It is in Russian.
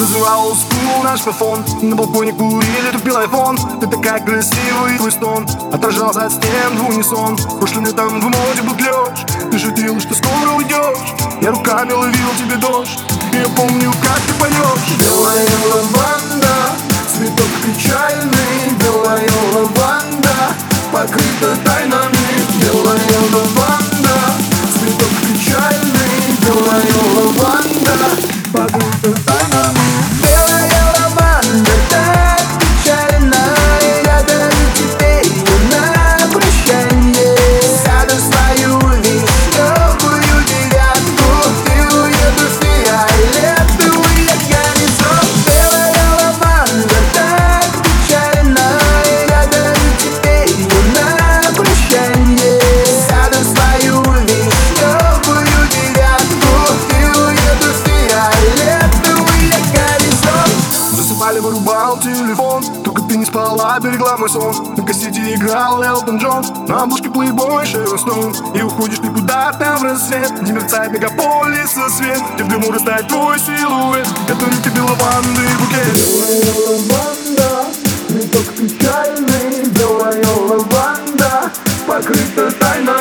Разрывал олдскул наш плафон. На балконе курили, тупил айфон. Ты такая красивая, и твой стон отражался от стен в унисон. Прошлым летом в моде был клёш. Ты шутила, что скоро уйдешь. Я руками ловил тебе дождь. И я помню, как ты поешь. Белая лаванда, цветок печальный. Белая лаванда, покрыта тайнами. Белая лаванда, цветок печальный. Белая лаванда, покрыта тайнами. Белая лаванда так печальна, я дарю тебе ее на прощанье. Сяду свою вишневую девятку, ты уедешь в фиолетовый горизонт. Белая лаванда так печальна, я дарю тебе ее на прощанье. Сяду свою вишневую девятку, ты уедешь в фиолетовый горизонт. Засыпали, вырубал телефон. Только ты не спала, берегла мой сон. На кассете играл Элтон Джон. На обложке Playboy Шерон Стоун. И уходишь ты куда-то в рассвет, где мерцает мегаполиса свет. Где в дыму растает твой силуэт. Который тебе лаванды букет. Белая лаванда, цветок печальный. Белая лаванда, покрыта тайной.